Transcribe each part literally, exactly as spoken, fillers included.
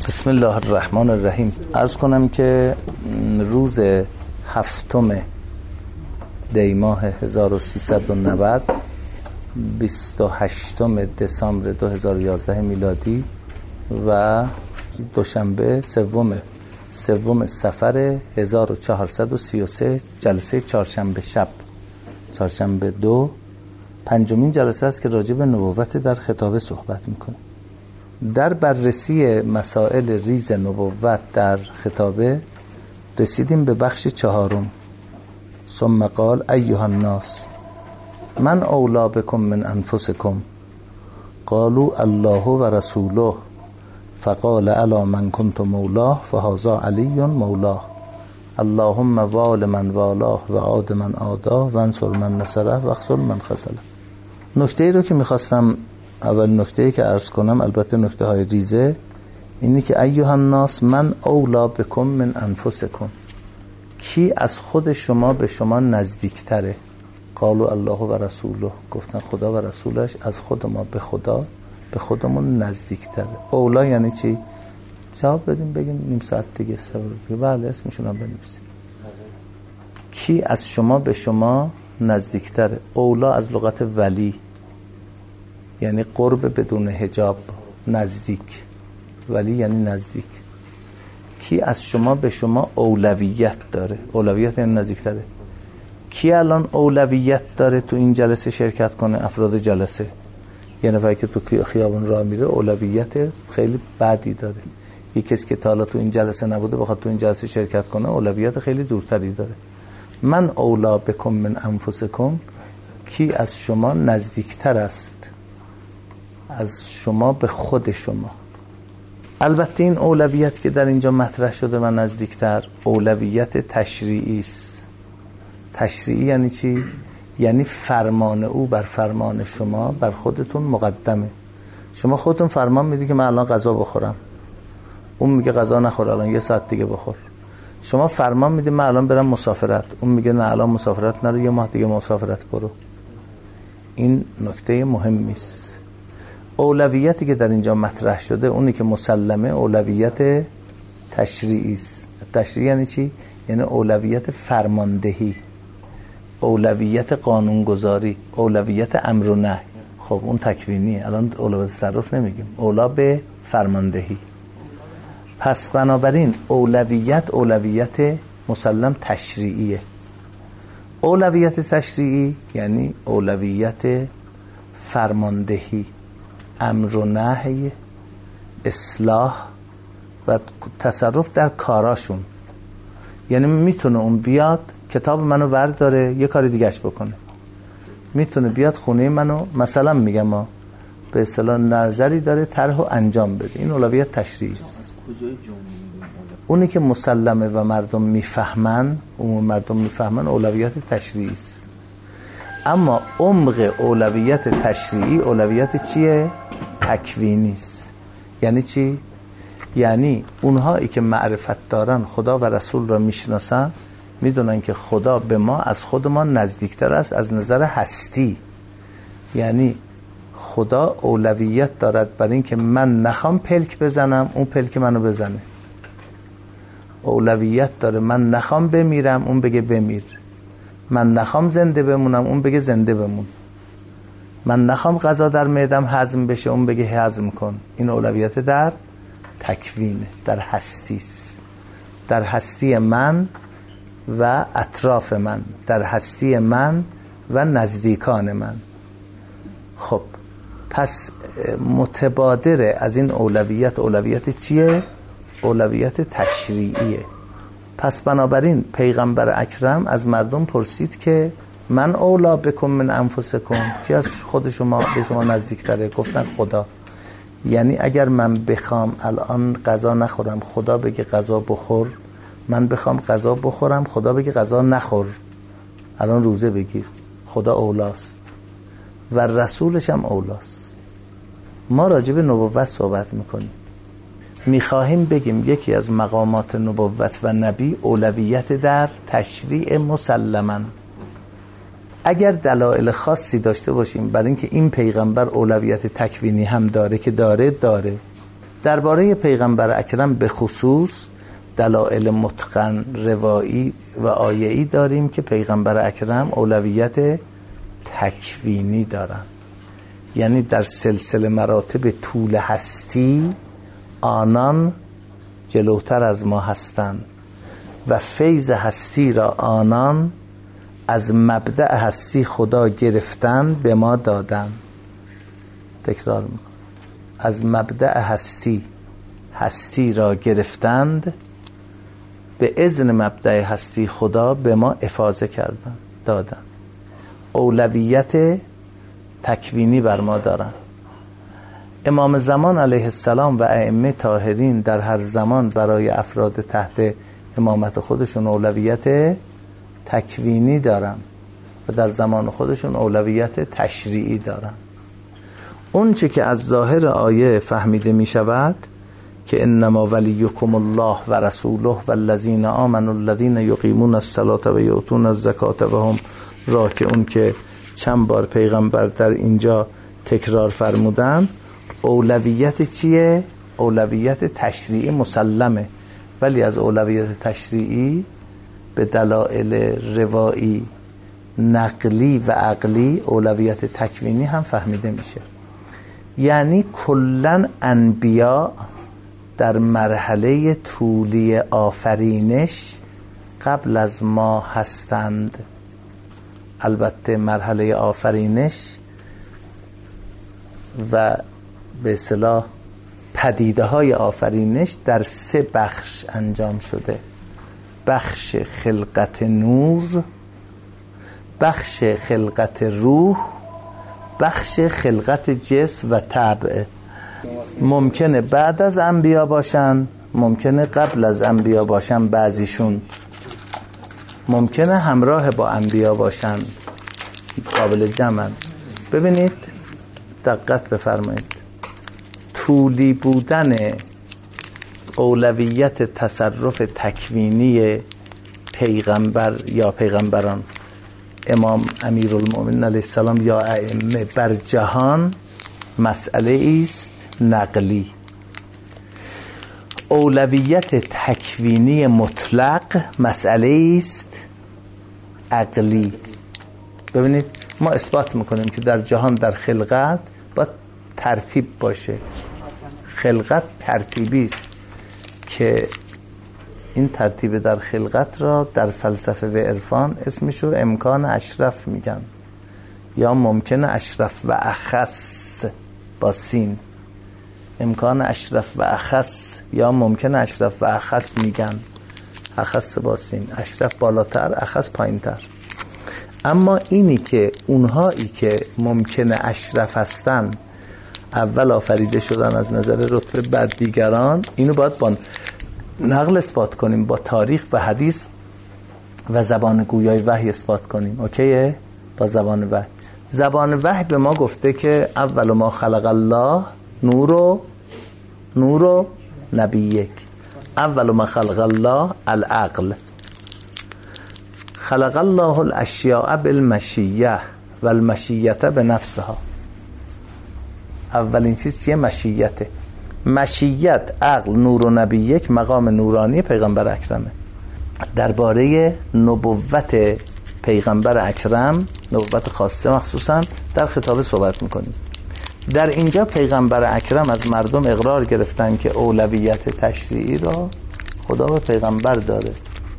بسم الله الرحمن الرحیم. عرض کنم که روز هفتم دی ماه هزار و سیصد و نود بیست و هشتم دسامبر دو هزار و یازده میلادی و دوشنبه سوم سوم صفر هزار و چهارصد و سی و سه، جلسه چهارشنبه شب، چهارشنبه دو، پنجمین جلسه است که راجع به نبوت در خطابه صحبت میکنه. در بررسی مسائل ریز نبوت در خطابه رسیدیم به بخش چهارم. ثم قال ایها الناس من اولی بکم من انفسکم قالوا الله و رسوله فقال الا من کنت مولاه فهذا علی مولاه اللهم وال من والاه و عاد من عاداه و انصر من نصره و اخذل من خذله. نکته ای رو که میخواستم، اول نکته ای که عرض کنم، البته نکته های ریزه، اینی که ایها الناس من اولی بکم من انفسکم، کی از خود شما به شما نزدیکتره؟ قالوا الله و رسوله، گفتن خدا و رسولش از خود ما به خدا به خودمون نزدیکتره. اولا یعنی چی؟ جواب بدیم بگیم نیم ساعت دیگه صبر. بله اسمشون هم بنویسیم. کی از شما به شما نزدیکتره؟ اولا از لغت ولی یعنی قرب بدون حجاب، نزدیک. ولی یعنی نزدیک. کی از شما به شما اولویت داره؟ اولویت یعنی نزدیکتره. کی الان اولویت داره تو این جلسه شرکت کنه؟ افراد جلسه. یه نفر که تو خیابون راه میره اولویت خیلی بدی داره. یک کسی که تا حالا تو این جلسه نبوده بخواد تو این جلسه شرکت کنه اولویت خیلی دورتری داره. من اولا بکم من انفسکم، کی از شما نزدیکتر است از شما به خود شما. البته این اولویت که در اینجا مطرح شده و نزدیکتر، اولویت تشریعی است. تشریعی یعنی چی؟ یعنی فرمان او بر فرمان شما بر خودتون مقدمه. شما خودتون فرمان میدی که من الان غذا بخورم، اون میگه غذا نخور، الان یه ساعت دیگه بخور. شما فرمان میدی من الان برم مسافرت، اون میگه نه الان مسافرت نرو، یه ماه دیگه مسافرت برو. این نکته مهمی است. اولویتی که در اینجا مطرح شده اونی که مسلمه اولویت تشریعی است. تشریعی یعنی چی؟ یعنی اولویت فرماندهی، اولویت قانونگذاری، اولویت امر و نهی. خب اون تکوینیه، الان اولویت تصرف نمیگیم، اولا به فرماندهی. پس بنابراین اولویت اولویت مسلم تشریعیه. اولویت تشریعی یعنی اولویت فرماندهی، امر و نهی، اصلاح و تصرف در کاراشون. یعنی میتونه اون بیاد کتاب منو ورداره یه کاری دیگهش بکنه، میتونه بیاد خونه منو مثلا میگم ما به اصطلاح نظری داره طرح و انجام بده. این اولویت تشریعی است. اونی که مسلمه و مردم میفهمن، عموم مردم میفهمن، اولویت تشریعی است. اما عمق اولویت تشریعی اولویت چیه؟ تکوینی است. یعنی چی؟ یعنی اونهایی که معرفت دارن، خدا و رسول را میشناسن، میدونن که خدا به ما از خودمان نزدیکتر است از نظر هستی. یعنی خدا اولویت دارد بر این که من نخوام پلک بزنم، اون پلک منو بزنه. اولویت داره من نخوام بمیرم، اون بگه بمیر. من نخوام زنده بمونم، اون بگه زنده بمون. من نخوام غذا در معدم هضم بشه، اون بگه هضم کن. این اولویت در تکوینه، در هستی است. در هستی من و اطراف من، در هستی من و نزدیکان من. خب پس متبادر از این اولویت اولویت چیه؟ اولویت تشریعیه. پس بنابراین پیغمبر اکرم از مردم پرسید که من اولا بکم من انفسکم، کی از خود شما به شما نزدیکتره؟ گفتن خدا. یعنی اگر من بخوام الان غذا نخورم، خدا بگه غذا بخور، من بخوام غذا بخورم، خدا بگه غذا نخور، الان روزه بگیر، خدا اولاست و رسولش هم اولاست. ما راجع به نبوت صحبت میکنیم، میخواهیم بگیم یکی از مقامات نبوت و نبی اولویت در تشریع مسلما. اگر دلایل خاصی داشته باشیم برای اینکه این پیغمبر اولویت تکوینی هم داره که داره داره درباره پیغمبر اکرم به خصوص دلایل متقن روایی و آیه‌ای داریم که پیغمبر اکرم اولویت تکوینی دارن، یعنی در سلسله مراتب طول هستی آنان جلوتر از ما هستند و فیض هستی را آنان از مبدأ هستی خدا گرفتن به ما دادن. تکرار میکنم، از مبدأ هستی هستی را گرفتند، به اذن مبدأ هستی خدا به ما افاضه کردن دادن، اولویت تکوینی بر ما دارن. امام زمان علیه السلام و ائمه طاهرین در هر زمان برای افراد تحت امامت خودشون اولویت تکوینی دارن و در زمان خودشون اولویت تشریعی دارن. اون چه که از ظاهر آیه فهمیده می شود که انما ولیکم الله و رسوله والذین آمنوا الذین یقیمون الصلاة و یؤتون الزکاة و هم راکعون که چند بار پیغمبر در اینجا تکرار فرمودن، اولویت چیه؟ اولویت تشریعی مسلمه، ولی از اولویت تشریعی به دلایل روایی نقلی و عقلی اولویت تکوینی هم فهمیده میشه. یعنی کلن انبیا در مرحله طولی آفرینش قبل از ما هستند. البته مرحله آفرینش و به اصطلاح پدیده های آفرینش در سه بخش انجام شده: بخش خلقت نور، بخش خلقت روح، بخش خلقت جسم و طبع. ممکنه بعد از انبیا باشن، ممکنه قبل از انبیا باشن، بعضیشون ممکنه همراه با انبیا باشن، قابل جمع. ببینید، دقت بفرمایید، طولی بودن اولویت تصرف تکوینی پیغمبر یا پیغمبران، امام امیرالمؤمنین علیه السلام یا ائمه بر جهان مسئله است نقلی. اولویت تکوینی مطلق مسئله است عقلی. ببینید، ما اثبات میکنیم که در جهان در خلقت باید ترتیب باشه. خلقت ترتیبی است که این ترتیب در خلقت را در فلسفه و عرفان اسمشو امکان اشرف میگن، یا ممکن اشرف و اخص با سین. امکان اشرف و اخص یا ممکن اشرف و اخص میگن، اخص با سین، اشرف بالاتر، اخص پایینتر. اما اینی که اونهایی که ممکن اشرف هستن اول آفریده شدن از نظر رتبه بر دیگران، اینو باید با نقل اثبات کنیم، با تاریخ و حدیث و زبان گویای وحی اثبات کنیم. اوکیه؟ با زبان وحی. زبان وحی به ما گفته که اول ما خلق الله نور و نور و نبیک. اول ما خلق الله العقل. خلق الله الاشیاء بالمشیه و المشیه بنفسها. اولین چیز چیه؟ مشیته. مشیت، عقل، نور و نبیک مقام نورانی پیغمبر اکرمه. درباره نبوت پیغمبر اکرم، نبوت خاصه مخصوصا، در خطابه صحبت میکنیم. در اینجا پیغمبر اکرم از مردم اقرار گرفتن که اولویت تشریعی را خدا به پیغمبر داره،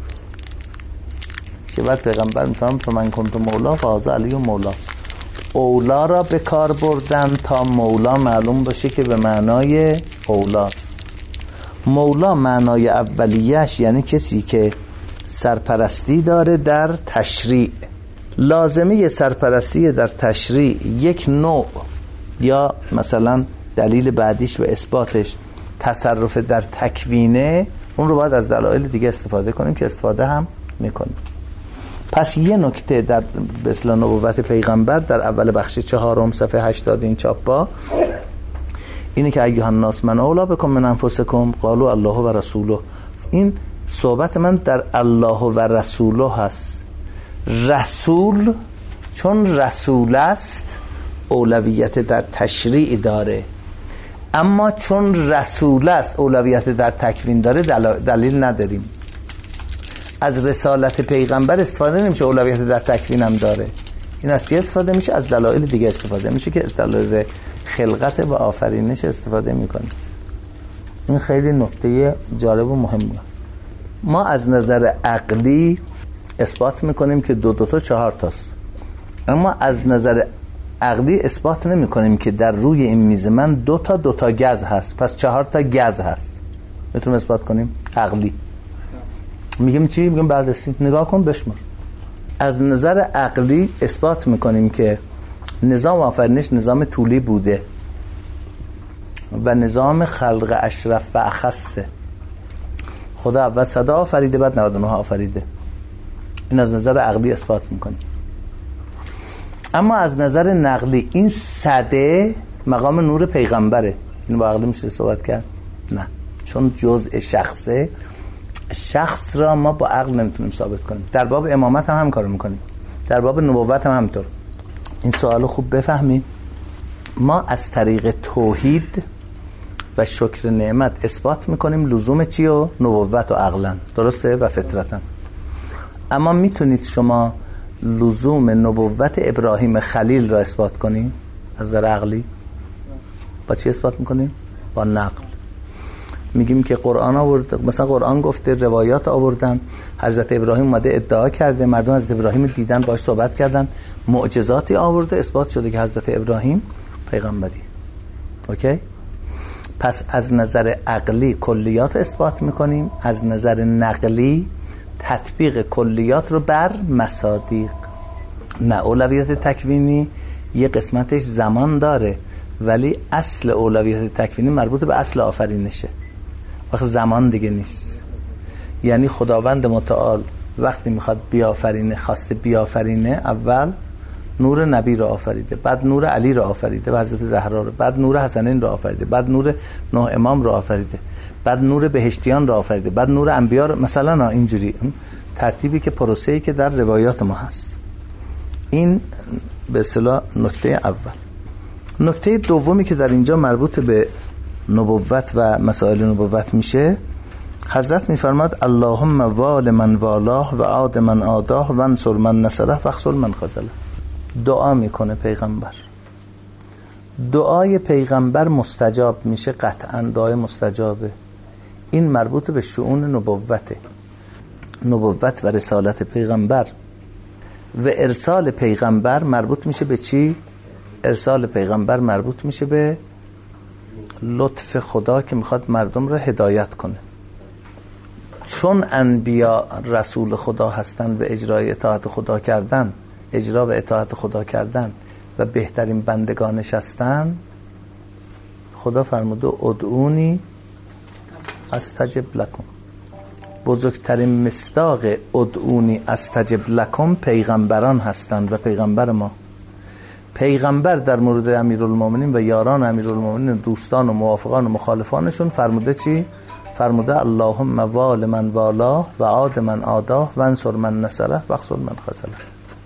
که بعد پیغمبر میفهم فمن کنت مولا فهذا علی مولا. اولا را به کار بردن تا مولا معلوم باشه که به معنای اولاست. مولا معنای اولیش یعنی کسی که سرپرستی داره در تشریع. لازمه سرپرستی در تشریع یک نوع، یا مثلا دلیل بعدیش و اثباتش تصرف در تکوینه، اون رو باید از دلایل دیگه استفاده کنیم که استفاده هم میکنیم. پس یه نکته در به اصطلاح نبوت پیغمبر در اول بخش چهارم صفحه هشتاد این چاپا اینه که ایها الناس من اولا بکن من انفسکم قالوا الله و رسوله. این صحبت من در الله و رسوله هست. رسول چون رسول است اولویت در تشریع داره. اما چون رسول است اولویت در تکوین داره دلیل نداریم. از رسالت پیغمبر استفاده نمیشه، اولویت در تکوین هم داره. این از چی استفاده میشه؟ از دلایل دیگه استفاده میشه که دلایل خلقت و آفرینش استفاده میکنه. این خیلی نکته جالب و مهمه. ما از نظر عقلی اثبات میکنیم که دو دو تا چهار تاست، اما از نظر عقلی اثبات نمی کنیم که در روی این میز من دو تا دو تا گز هست پس چهار تا گز هست. میتونیم اثبات کنیم عقلی. میگیم چی؟ میگیم بررسی، نگاه کن بشمار. از نظر عقلی اثبات میکنیم که نظام آفرینش نظام طولی بوده و نظام خلق اشرف و اخصه. خدا اول صدا آفریده بعد نود و نه آفریده. این از نظر عقلی اثبات میکنیم. اما از نظر نقلی این صده مقام نور پیغمبره. اینو با عقلی میشه صحبت کرد؟ نه، چون جزء شخصه، شخص را ما با عقل نمیتونیم ثابت کنیم. در باب امامت هم هم کارو میکنیم، در باب نبوت هم همینطور. این سوالو خوب بفهمید. ما از طریق توحید و شکر نعمت اثبات میکنیم لزوم چی و نبوت و عقلن، درسته؟ و فطرتن. اما میتونید شما لزوم نبوت ابراهیم خلیل را اثبات کنید از نظر عقلی؟ با چی اثبات میکنیم؟ با نقل. میگیم که قرآن آورد، مثلا قرآن گفته، روایات آوردن، حضرت ابراهیم اومده ادعا کرده، مردم حضرت ابراهیم دیدن، باهاش صحبت کردن، معجزاتی آورده، اثبات شده که حضرت ابراهیم پیغمبری. اوکی؟ پس از نظر عقلی کلیات اثبات میکنیم، از نظر نقلی تطبیق کلیات رو بر مصادیق. نه، اولویت تکوینی یه قسمتش زمان داره، ولی اصل اولویت تکوینی مربوط به اصل آفرینشه، وقت زمان دیگه نیست. یعنی خداوند متعال وقتی میخواد بیافرینه، خواسته بیافرینه، اول نور نبی رو آفریده، بعد نور علی رو آفریده و حضرت زهرا رو، بعد نور حسنین رو آفریده، بعد نور نه امام رو آفریده، بعد نور بهشتیان رو آفریده، بعد نور انبیا رو، مثلا اینجوری ترتیبی که پروسه‌ای که در روایات ما هست. این به اصطلاح نکته اول. نکته دومی که در اینجا مربوط به نبوت و مسائل نبوت میشه، حضرت میفرماد اللهم وال من والاه و عاد من عاداه و انصر من نصره و اخذل من خذله. دعا میکنه پیغمبر. دعای پیغمبر مستجاب میشه، قطعا دعای مستجابه. این مربوط به شؤون نبوته، نبوت و رسالت پیغمبر. و ارسال پیغمبر مربوط میشه به چی؟ ارسال پیغمبر مربوط میشه به لطف خدا که میخواد مردم رو هدایت کنه. چون انبیا رسول خدا هستن و اجرای اطاعت خدا کردن، اجرا و اطاعت خدا کردن و بهترین بندگانش هستن، خدا فرموده ادعونی استجب لکم. بزرگترین مصداق ادعونی استجب لکم پیغمبران هستند و پیغمبر ما. پیغمبر در مورد امیرالمومنین و یاران امیرالمومنین، دوستان و موافقان و مخالفانشون فرموده چی؟ فرموده اللهم وال من والاه و عاد من عاداه و انصر من نصره و اخذل من خذله.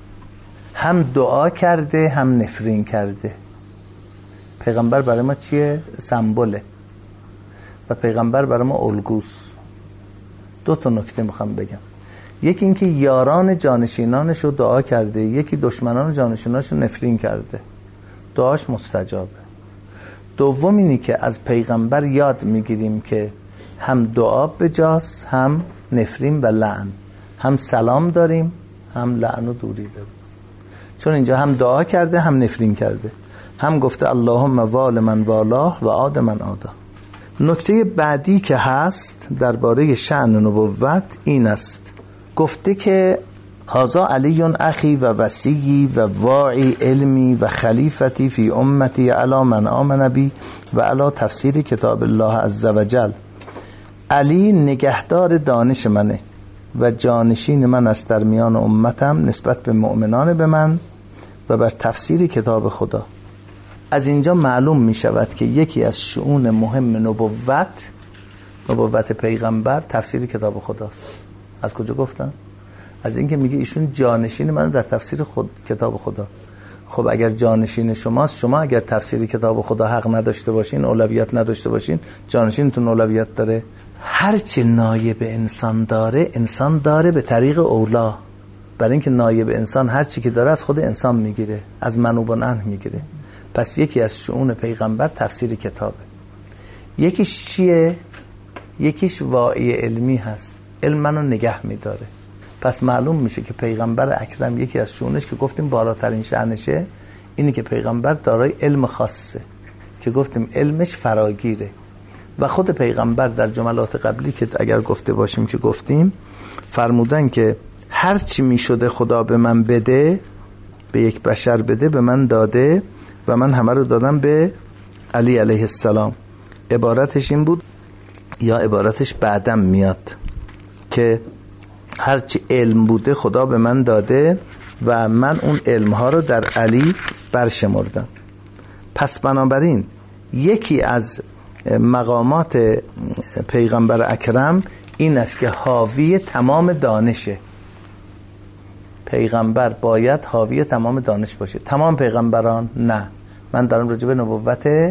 هم دعا کرده هم نفرین کرده. پیغمبر برای ما چیه؟ سمبوله و پیغمبر برای ما الگوست. دو تا نکته میخوام بگم. یکی اینکه یاران جانشینانش رو دعا کرده، یکی دشمنان جانشینانش رو نفرین کرده، دعاش مستجابه. دوم اینی که از پیغمبر یاد میگیریم که هم دعا بجاست، هم نفرین و لعن، هم سلام داریم هم لعن و دوری داریم. چون اینجا هم دعا کرده هم نفرین کرده، هم گفته اللهم وال من والاه و عاد من عاده. نکته بعدی که هست درباره شأن نبوت این است، گفته که هذا علی اخی و وصی و واعی علمی و خلیفتی فی امتی علی من آمن بی و علی تفسیر کتاب الله عزوجل. علی نگهدار دانش منه و جانشین من است در میان امتم نسبت به مؤمنان به من و بر تفسیر کتاب خدا. از اینجا معلوم می شود که یکی از شؤون مهم نبوت، نبوت پیغمبر، تفسیر کتاب خداست. از کجا گفتم؟ از اینکه میگه ایشون جانشین من در تفسیر خود کتاب خدا. خب اگر جانشین شماست، شما اگر تفسیر کتاب خدا حق نداشته باشین، اولویت نداشته باشین، جانشینتون اولویت داره. هرچی نایب انسان داره انسان داره به طریق اولا، برای اینکه نایب انسان هرچی که داره از خود انسان میگیره، از منوب عنه میگیره. پس یکی از شؤون پیغمبر تفسیر کتابه. یکیش چیه؟ یکیش واعی علمی هست، علم منو نگه میداره. پس معلوم میشه که پیغمبر اکرم یکی از شؤونش که گفتیم بالاترین شأنشه اینی که پیغمبر دارای علم خاصه که گفتیم علمش فراگیره. و خود پیغمبر در جملات قبلی که اگر گفته باشیم که گفتیم فرمودن که هر چی میشده خدا به من بده، به یک بشر بده، به من داده و من همه رو دادم به علی علیه السلام. عبارتش این بود یا عبارتش بعدم میاد که هرچی علم بوده خدا به من داده و من اون علمها رو در علی برشمردم. پس بنابراین یکی از مقامات پیغمبر اکرم این است که حاوی تمام دانشه. پیغمبر باید حاوی تمام دانش باشه. تمام پیغمبران نه، من دارم راجع به نبوت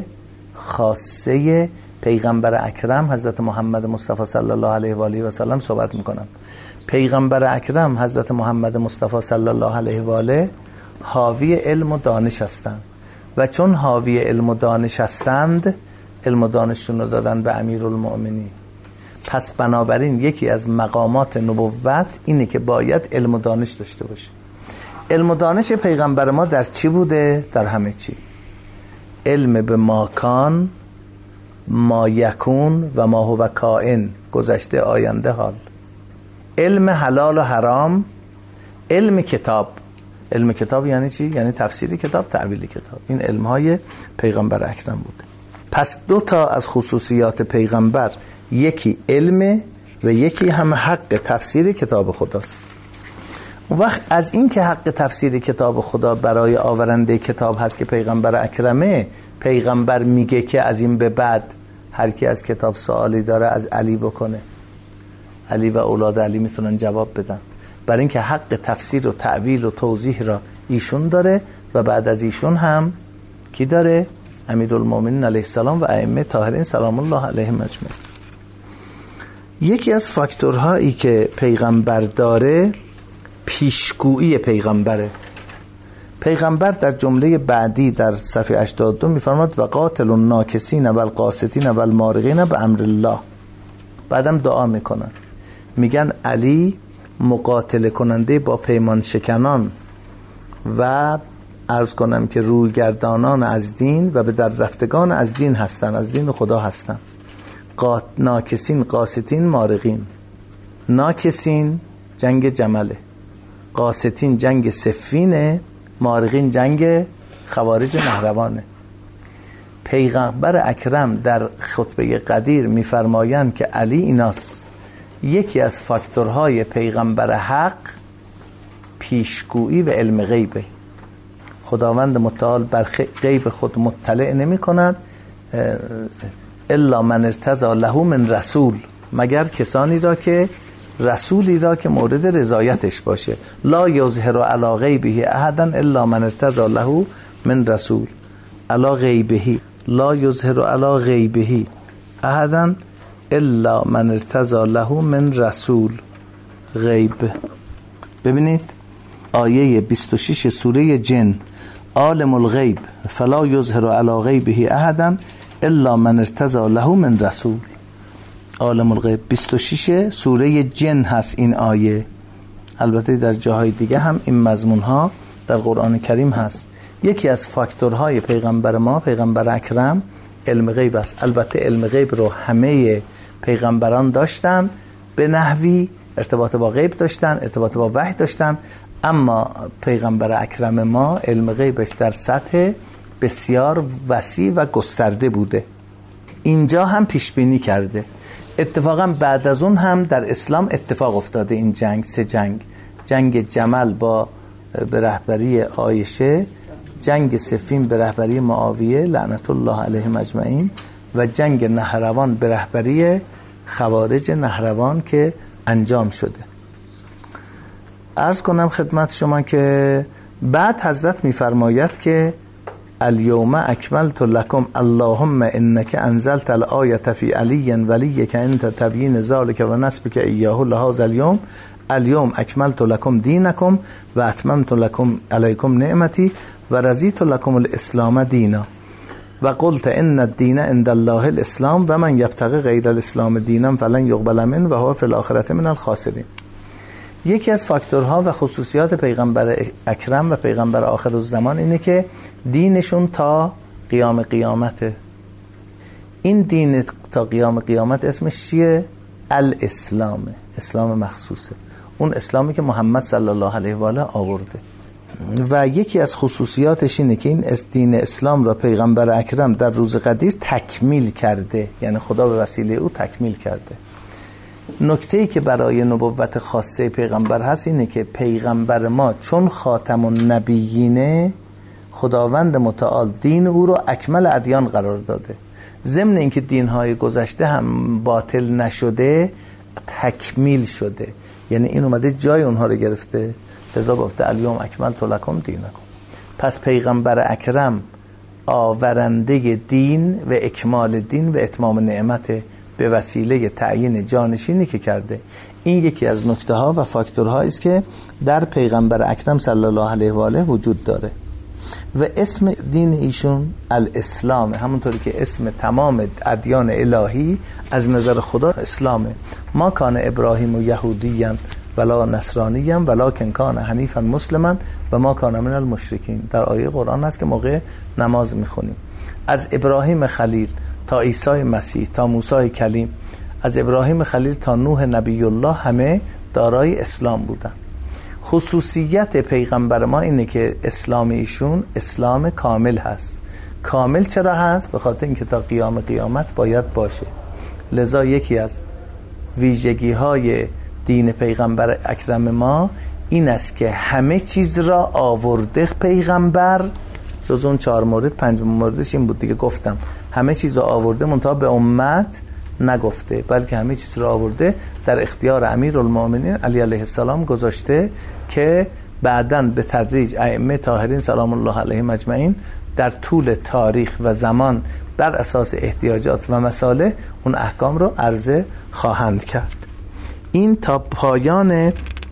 خاصه پیغمبر اکرم حضرت محمد مصطفی صلی الله علیه و آله و سلم صحبت میکنم. پیغمبر اکرم حضرت محمد مصطفی صلی الله علیه و آله حاوی علم و دانش هستند و چون حاوی علم و دانش هستند علم و دانششون رو دادن به امیرالمؤمنین. پس بنابراین یکی از مقامات نبوت اینه که باید علم و دانش داشته باشه. علم و دانش پیغمبر ما در چی بوده؟ در همه چی. علم به ماکان، ما یکون و ما هو کائن، گذشته آینده حال. علم حلال و حرام، علم کتاب. علم کتاب یعنی چی؟ یعنی تفسیر کتاب، تعبیر کتاب. این علمهای پیغمبر اکرم بوده. پس دو تا از خصوصیات پیغمبر، یکی علم و یکی هم حق تفسیر کتاب خداست. اون وقت از این که حق تفسیر کتاب خدا برای آورنده کتاب هست که پیغمبر اکرمه، پیغمبر میگه که از این به بعد هر کی از کتاب سوالی داره از علی بکنه. علی و اولاد علی میتونن جواب بدن، برای اینکه حق تفسیر و تعویل و توضیح را ایشون داره و بعد از ایشون هم کی داره؟ امیرالمومنین علیه السلام و ائمه طاهرین سلام الله علیهم اجمعین. یکی از فاکتورهایی که پیغمبر داره پیشگویی پیغمبره. پیغمبر در جمله بعدی در صفحه هشتاد و دو میفرماد و قاتل الناکسین و القاسطین و المارقین بامر الله. بعدم دعا میکنن، میگن علی مقاتله کننده با پیمان شکنان و عرض کنم که روی گردانان از دین و به در رفتگان از دین هستن، از دین خدا هستن. قات ناکسین، قاسطین، مارقین. ناکسین جنگ جمله، قاسطین جنگ صفینه، مارقین جنگ خوارج نهروانه. پیغمبر اکرم در خطبه قدیر میفرمایند که علی ایناست. یکی از فاکتورهای پیغمبر حق پیشگویی و علم غیبه. خداوند متعال بر غیب خود مطلع نمی کند الا من ارتضی له من رسول، مگر کسانی را که رسولی را که مورد رضایتش باشه. لا یظهر علی غیبه احدا الا من ارتضی له من رسول. علی غیبه لا یظهر علی غیبه احدا الا من ارتضی له من رسول. غیب. ببینید آیه بیست و شش سوره جن، عالم الغیب فلا یظهر علی غیبه احدا الا من ارتضی له من رسول. عالم الغیب بیست و شش سوره جن هست این آیه. البته در جاهای دیگه هم این مضمون ها در قرآن کریم هست. یکی از فاکتورهای پیغمبر ما، پیغمبر اکرم، علم غیب است. البته علم غیب رو همه پیغمبران داشتن، به نحوی ارتباط با غیب داشتن، ارتباط با وحی داشتن، اما پیغمبر اکرم ما علم غیبش در سطح بسیار وسیع و گسترده بوده. اینجا هم پیش بینی کرده. اتفاقا بعد از اون هم در اسلام اتفاق افتاده این جنگ، سه جنگ: جنگ جمل با به رهبری عایشه، جنگ صفین به رهبری معاویه لعنت الله علیهم اجمعین و جنگ نهروان به رهبری خوارج نهروان که انجام شده. عرض کنم خدمت شما که بعد حضرت میفرماید که الیوم اکملت لکم اللهم انک انزلت الآیه فی علی ولیک انت تبیین ذلک و نسبک ایاه لهذا اليوم الیوم اکملت لکم دینکم و اتممت لکم علیکم نعمتی و رضیت لکم الاسلام دینا و قلت ان الدین عند الله الاسلام و من یبتغی غیر الاسلام دینا فلن یقبل منه و هو فی الاخرة من الخاسرین. یکی از فاکتورها و خصوصیات پیغمبر اکرم و پیغمبر آخر الزمان اینه که دینشون تا قیام قیامته. این دین تا قیام قیامت اسمش چیه؟ الاسلامه، اسلام مخصوصه، اون اسلامی که محمد صلی الله علیه و آله آورده. و یکی از خصوصیاتش اینه که این دین اسلام را پیغمبر اکرم در روز قدیر تکمیل کرده، یعنی خدا به وسیله او تکمیل کرده. نکته‌ای که برای نبوت خاصه پیغمبر هست اینه که پیغمبر ما چون خاتم النبیینه، خداوند متعال دین او رو اکمل ادیان قرار داده. ضمن اینکه دین‌های گذشته هم باطل نشده، تکمیل شده، یعنی این اومده جای اونها رو گرفته. لذا گفته الیوم اکملت لکم دینکم. پس پیغمبر اکرم آورنده دین و اکمال دین و اتمام نعمت به وسیله تعیین جانشینی که کرده. این یکی از نکته ها و فاکتورهایی است که در پیغمبر اکرم صلی الله علیه و آله وجود داره. و اسم دین ایشون الاسلام، همونطوری که اسم تمام ادیان الهی از نظر خدا اسلامه. ما کان ابراهیم و یهودیان ولا نصرانیان ولکن کان حنیفا مسلما و ما کان من المشرکین. در آیه قرآن هست که موقع نماز میخونیم از ابراهیم خلیل تا عیسی مسیح تا موسی کلیم، از ابراهیم خلیل تا نوح نبی الله همه دارای اسلام بودن. خصوصیت پیغمبر ما اینه که اسلام ایشون اسلام کامل هست. کامل چرا هست؟ به خاطر اینکه تا قیام قیامت باید باشه. لذا یکی از ویژگی های دین پیغمبر اکرم ما این است که همه چیز را آورده پیغمبر، جز اون چهار مورد پنج موردش این بود دیگه گفتم، همه چیز را آورده منتها به امت نگفته، بلکه همه چیز را آورده در اختیار امیرالمومنین علی علیه السلام گذاشته که بعداً به تدریج ائمه طاهرین سلام الله علیهم اجمعین در طول تاریخ و زمان بر اساس احتیاجات و مسائل اون احکام رو عرضه خواهند کرد. این تا پایان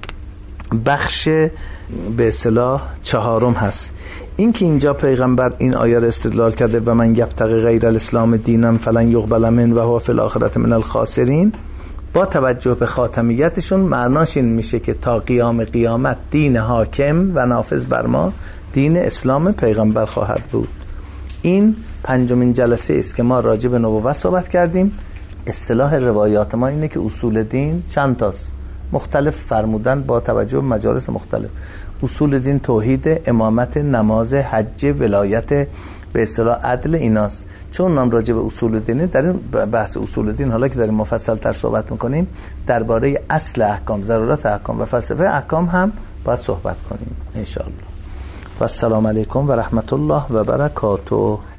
بخش به اصطلاح چهارم هست. این که اینجا پیغمبر این آیه را استدلال کرده و من یبتغی غیر الاسلام دینا فلن یقبل منه و هو فی الاخرة من الخاسرین، با توجه به خاتمیتشون معناش این میشه که تا قیام قیامت دین حاکم و نافذ بر ما دین اسلام پیغمبر خواهد بود. این پنجمین جلسه است که ما راجع به نبوت صحبت کردیم. اصطلاح روایات ما اینه که اصول دین چند تاست، مختلف فرمودن با توجه به مجالس مختلف. اصول دین توحید، امامت، نماز، حج، ولایت، به اصطلاح عدل، ایناست. چون نام راجع به اصول دینه، در این بحث اصول دین حالا که داریم مفصل تر صحبت میکنیم درباره اصل احکام، ضرورت احکام و فلسفه احکام هم باید صحبت کنیم ان شاء الله. و السلام علیکم و رحمت الله و برکاته.